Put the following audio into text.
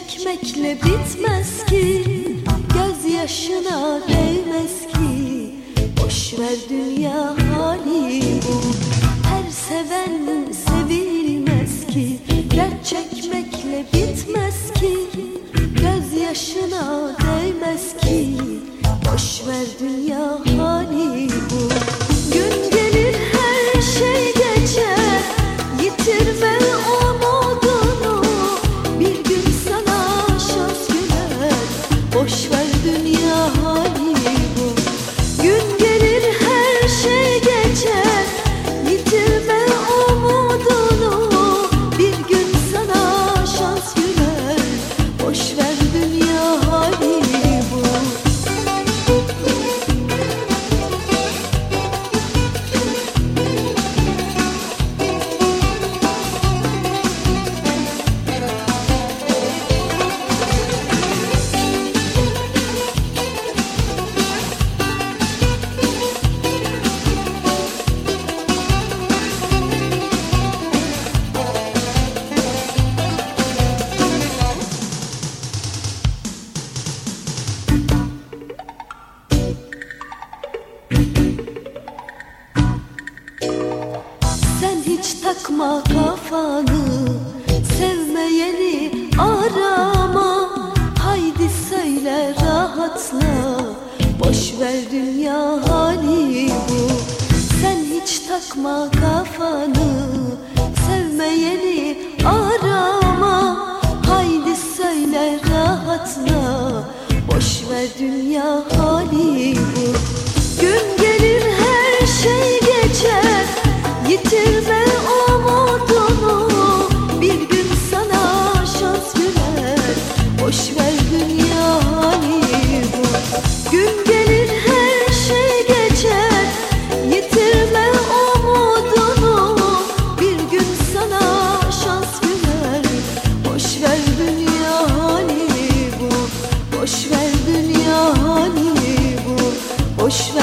çekmekle bitmez ki, gözyaşına değmez ki. Boş ver dünya hali bu, her seven sevilmez ki. Dert çekmekle bitmez ki, gözyaşına değmez ki. Boş ver dünya hali bu. Gün gelir her şey geçer, yitirme umudunu. Bir gün sana şans güler, boş ver dünya hali bu. Gün gelir her şey geçer, yitirme umudunu. Bir gün sana şans güler, boş ver dünya hali bu. Sen hiç takma kafanı, sevmeyeni arama. Haydi söyle rahatla, boş ver dünya hali bu. Sen hiç takma kafanı, sevmeyeni arama. Haydi söyle rahatla, boş ver dünya hali bu. Gün gelir her şey geçer, yitirme umudunu. Bir gün sana şans güler, boş ver dünya hali bu. Gün gelir her şey geçer, yitirme umudunu. Bir gün sana şans güler, boş ver dünya hali bu. Boş ver dünya hali bu. Boş ver.